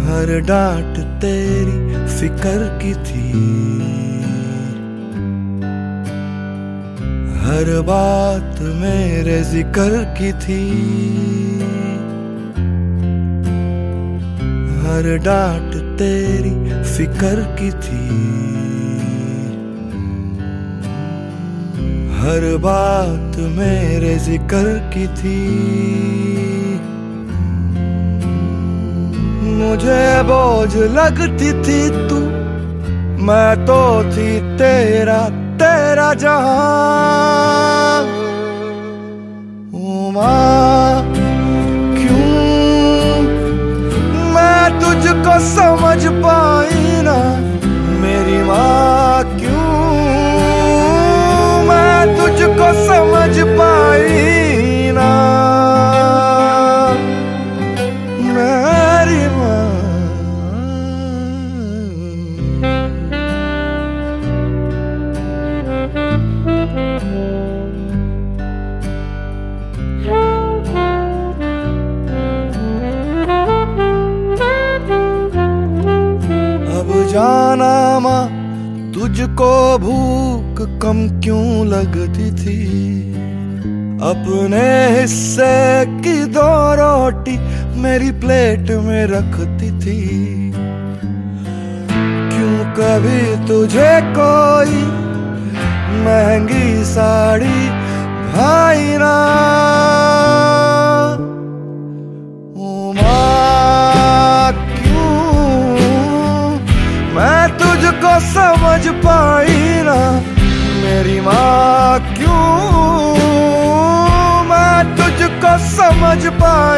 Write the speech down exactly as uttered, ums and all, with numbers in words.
हर डांट तेरी फिक्र की थी, हर बात मेरे जिक्र की थी, हर डांट तेरी फिक्र की थी, हर बात मेरे जिक्र की थी। मुझे बोझ लगती थी तू, मैं तो थी तेरा तेरा जहां। ओ माँ क्यों मैं तुझको समझ पाई ना, मेरी माँ क्यों मैं तुझको समझ पाई ना, मेरी माँ। अब जाना माँ तुझको भूख कम क्यों लगती थी, अपने हिस्से की दो रोटी मेरी प्लेट में रखती थी। क्यों कभी तुझे कोई महंगी साड़ी भाई ना, ओ माँ क्यों मैं तुझको समझ पाई ना, मेरी माँ क्यों मैं तुझको समझ पाई